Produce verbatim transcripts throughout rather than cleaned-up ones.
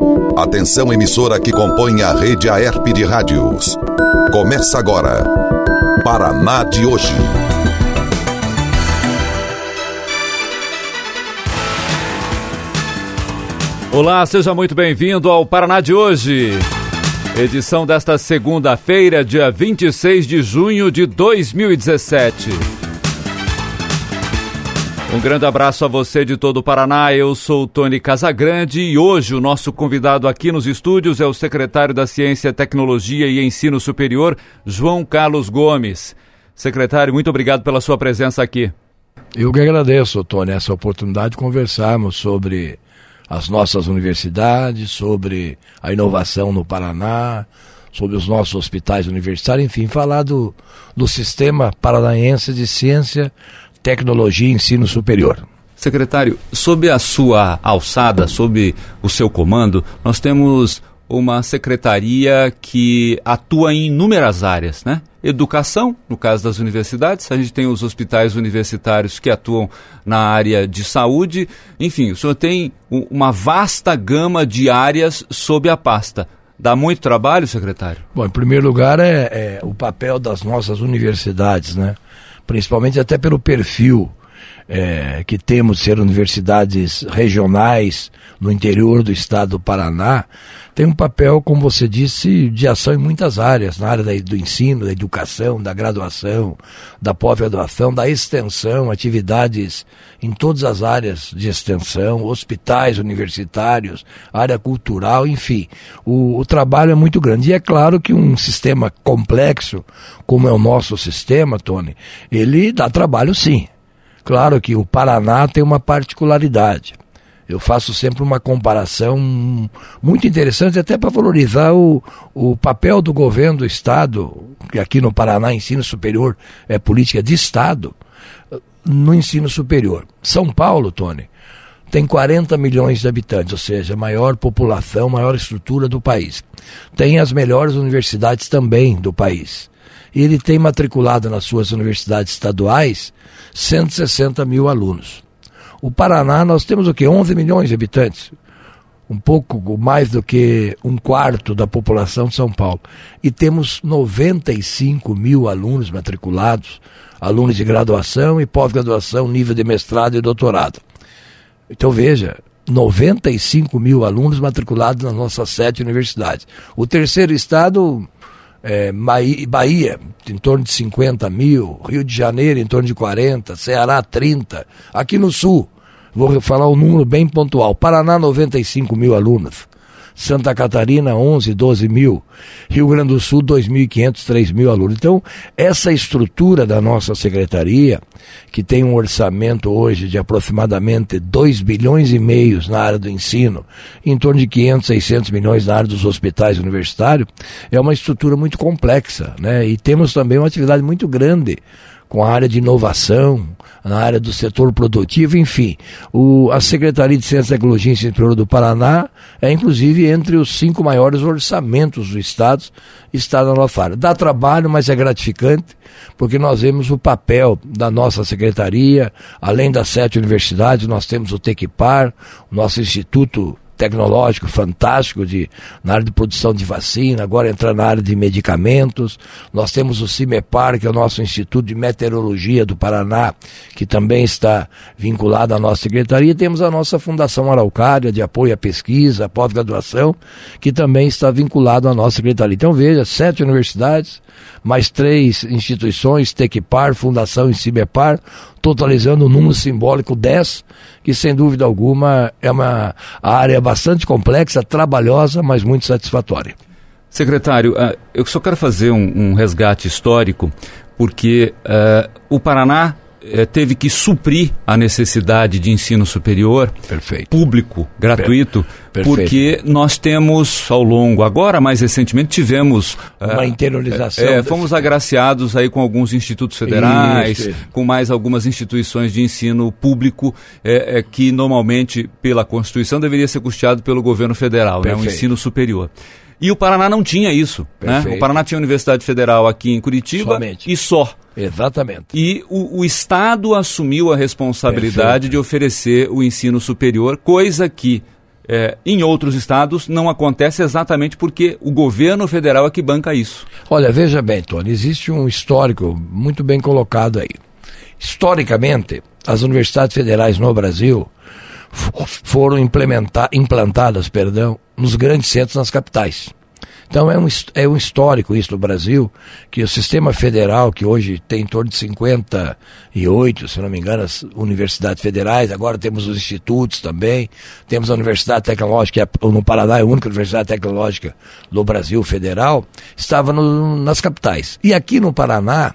Atenção, emissora que compõe a rede Aerp de rádios. Começa agora, Paraná de hoje. Olá, seja muito bem-vindo ao Paraná de hoje. Edição desta segunda-feira, dia vinte e seis de junho de dois mil e dezessete. Um grande abraço a você de todo o Paraná, eu sou o Tony Casagrande e hoje o nosso convidado aqui nos estúdios é o secretário da Ciência, Tecnologia e Ensino Superior, João Carlos Gomes. Secretário, muito obrigado pela sua presença aqui. Eu que agradeço, Tony, essa oportunidade de conversarmos sobre as nossas universidades, sobre a inovação no Paraná, sobre os nossos hospitais universitários, enfim, falar do, do sistema paranaense de ciência, tecnologia e ensino superior. Secretário, sob a sua alçada, sob o seu comando, nós temos uma secretaria que atua em inúmeras áreas, né? Educação, no caso das universidades, a gente tem os hospitais universitários que atuam na área de saúde, enfim, o senhor tem uma vasta gama de áreas sob a pasta. Dá muito trabalho, secretário? Bom, em primeiro lugar é, é o papel das nossas universidades, né? Principalmente até pelo perfil é, que temos de ser universidades regionais no interior do estado do Paraná, tem um papel, como você disse, de ação em muitas áreas, na área da, do ensino, da educação, da graduação, da pós-graduação, da extensão, atividades em todas as áreas de extensão, hospitais universitários, área cultural, enfim. O, o trabalho é muito grande. E é claro que um sistema complexo, como é o nosso sistema, Tony, ele dá trabalho sim. Claro que o Paraná tem uma particularidade. Eu faço sempre uma comparação muito interessante, até para valorizar o, o papel do governo do Estado, que aqui no Paraná, ensino superior é política de Estado, no ensino superior. São Paulo, Tony, tem quarenta milhões de habitantes, ou seja, maior população, maior estrutura do país. Tem as melhores universidades também do país. E ele tem matriculado nas suas universidades estaduais cento e sessenta mil alunos. O Paraná, nós temos o quê? onze milhões de habitantes. Um pouco mais do que um quarto da população de São Paulo. E temos noventa e cinco mil alunos matriculados, alunos de graduação e pós-graduação, nível de mestrado e doutorado. Então veja, noventa e cinco mil alunos matriculados nas nossas sete universidades. O terceiro estado, é, Bahia, em torno de cinquenta mil, Rio de Janeiro em torno de quarenta, Ceará trinta, aqui no Sul, vou falar um número bem pontual, Paraná noventa e cinco mil alunos, Santa Catarina onze, doze mil, Rio Grande do Sul dois mil e quinhentos, três mil alunos. Então, essa estrutura da nossa secretaria, que tem um orçamento hoje de aproximadamente dois bilhões e meio na área do ensino, em torno de quinhentos, seiscentos milhões na área dos hospitais universitários, é uma estrutura muito complexa, né? E temos também uma atividade muito grande com a área de inovação, na área do setor produtivo, enfim. O, a Secretaria de Ciência, Tecnologia e Ensino Superior do Paraná é, inclusive, entre os cinco maiores orçamentos do Estado, está na nossa área. Dá trabalho, mas é gratificante, porque nós vemos o papel da nossa Secretaria, além das sete universidades, nós temos o Tequipar, o nosso Instituto Tecnológico fantástico de, na área de produção de vacina, agora entrando na área de medicamentos. Nós temos o CIMEPAR, que é o nosso Instituto de Meteorologia do Paraná, que também está vinculado à nossa secretaria. E temos a nossa Fundação Araucária, de apoio à pesquisa, à pós-graduação, que também está vinculado à nossa secretaria. Então veja, sete universidades, mais três instituições, Tequipar, Fundação e CIMEPAR, totalizando um número simbólico dez, que sem dúvida alguma é uma área bastante complexa, trabalhosa, mas muito satisfatória. Secretário, eu só quero fazer um, um resgate histórico, porque uh, o Paraná uh, teve que suprir a necessidade de ensino superior Perfeito. público, gratuito, Per- porque nós temos ao longo, agora mais recentemente tivemos uma uh, interiorização. É, fomos agraciados aí com alguns institutos federais, isso, isso. com mais algumas instituições de ensino público é, é, que normalmente pela Constituição deveria ser custeado pelo governo federal, né, o ensino superior. E o Paraná não tinha isso, né? O Paraná tinha a Universidade Federal aqui em Curitiba Somente. e só. Exatamente. E o, o Estado assumiu a responsabilidade Perfeito. de oferecer o ensino superior, coisa que É, em outros estados não acontece exatamente porque o governo federal é que banca isso. Olha, veja bem, Tony, existe um histórico muito bem colocado aí. Historicamente, as universidades federais no Brasil foram implementa- implantadas perdão, nos grandes centros, nas capitais. Então é um, é um histórico isso no Brasil, que o sistema federal, que hoje tem em torno de cinquenta e oito, se não me engano, as universidades federais, agora temos os institutos também, temos a Universidade Tecnológica, no Paraná é a única Universidade Tecnológica do Brasil federal, estava no, nas capitais. E aqui no Paraná,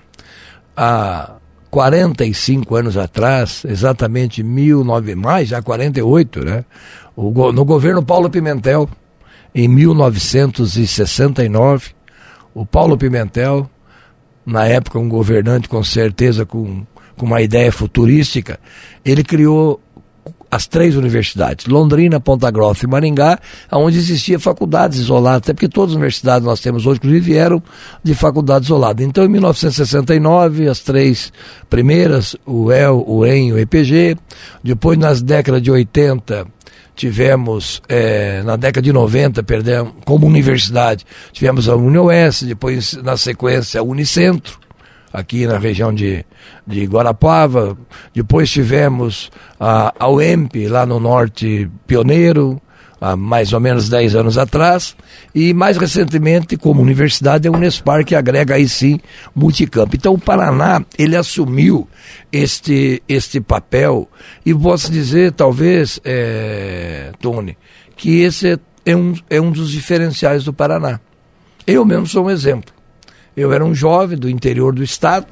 há quarenta e cinco anos atrás, exatamente mil e nove, mais, já quarenta e oito, né? O, no governo Paulo Pimentel, em mil novecentos e sessenta e nove, o Paulo Pimentel, na época um governante com certeza com, com uma ideia futurística, ele criou as três universidades, Londrina, Ponta Grossa e Maringá, onde existia faculdades isoladas, até porque todas as universidades que nós temos hoje, inclusive, vieram de faculdades isoladas. Então, em mil novecentos e sessenta e nove, as três primeiras, o E L, o E M e o E P G, depois, nas décadas de oitenta, tivemos, é, na década de noventa, perdão, como universidade, tivemos a UniOeste, depois, na sequência, a Unicentro, aqui na região de, de Guarapuava, depois tivemos a, a U E M P, lá no Norte Pioneiro, há mais ou menos dez anos atrás, e mais recentemente, como universidade, a Unespar, que agrega aí sim multicampo. Então o Paraná, ele assumiu este, este papel, e posso dizer, talvez, é, Tony, que esse é, é, um, é um dos diferenciais do Paraná. Eu mesmo sou um exemplo. Eu era um jovem do interior do estado,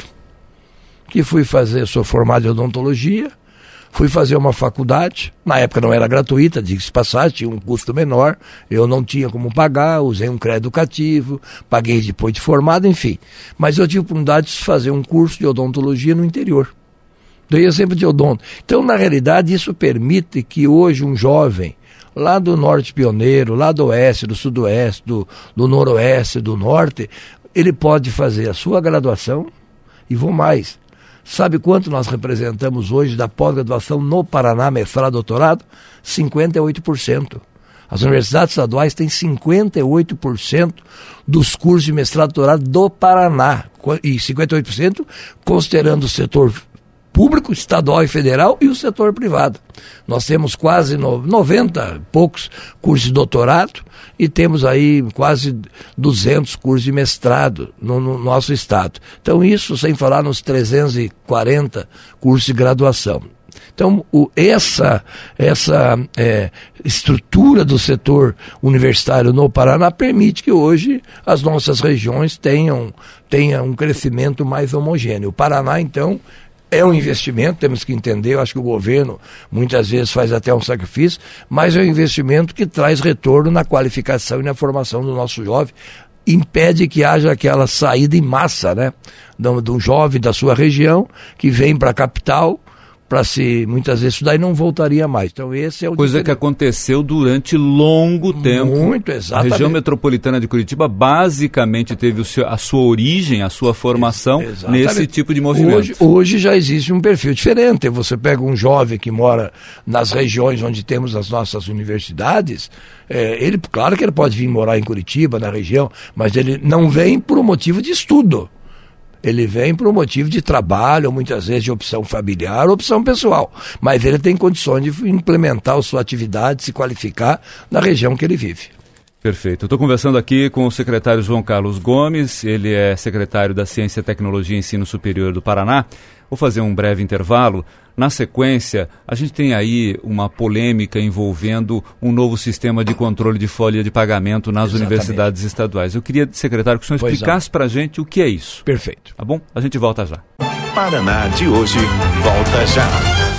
que fui fazer, sou formado em odontologia, fui fazer uma faculdade, na época não era gratuita, diga-se passagem, tinha um custo menor, eu não tinha como pagar, usei um crédito educativo, paguei depois de formado, enfim. Mas eu tive a oportunidade de fazer um curso de odontologia no interior. Dei exemplo de odonto. Então, na realidade, isso permite que hoje um jovem, lá do Norte Pioneiro, lá do Oeste, do Sudoeste, do, do Noroeste, do Norte, ele pode fazer a sua graduação e vou mais. Sabe quanto nós representamos hoje da pós-graduação no Paraná, mestrado, doutorado? cinquenta e oito por cento. As universidades estaduais têm cinquenta e oito por cento dos cursos de mestrado, doutorado do Paraná. E cinquenta e oito por cento considerando o setor público, estadual e federal e o setor privado. Nós temos quase noventa e poucos cursos de doutorado e temos aí quase duzentos cursos de mestrado no, no nosso estado. Então isso sem falar nos trezentos e quarenta cursos de graduação. Então, o, essa, essa é, estrutura do setor universitário no Paraná permite que hoje as nossas regiões tenham, tenham um crescimento mais homogêneo. O Paraná, então, é um investimento, temos que entender, eu acho que o governo muitas vezes faz até um sacrifício, mas é um investimento que traz retorno na qualificação e na formação do nosso jovem, impede que haja aquela saída em massa, né, de um jovem da sua região que vem para a capital para se, muitas vezes, estudar e não voltaria mais. Então esse é o Coisa diferente. Que aconteceu durante longo tempo. Muito, exatamente. A região metropolitana de Curitiba basicamente teve o seu, a sua origem, a sua formação exatamente. Nesse tipo de movimento. Hoje, hoje já existe um perfil diferente. Você pega um jovem que mora nas regiões onde temos as nossas universidades, é, ele, claro que ele pode vir morar em Curitiba, na região, mas ele não vem por um motivo de estudo. Ele vem por um motivo de trabalho, ou muitas vezes de opção familiar, ou opção pessoal. Mas ele tem condições de implementar a sua atividade, se qualificar na região que ele vive. Perfeito. Eu estou conversando aqui com o secretário João Carlos Gomes, ele é secretário da Ciência, Tecnologia e Ensino Superior do Paraná. Vou fazer um breve intervalo. Na sequência, a gente tem aí uma polêmica envolvendo um novo sistema de controle de folha de pagamento nas Exatamente. Universidades estaduais. Eu queria, secretário, que o senhor pois explicasse para a gente o que é isso. Perfeito. Tá bom? A gente volta já. Paraná de hoje, volta já.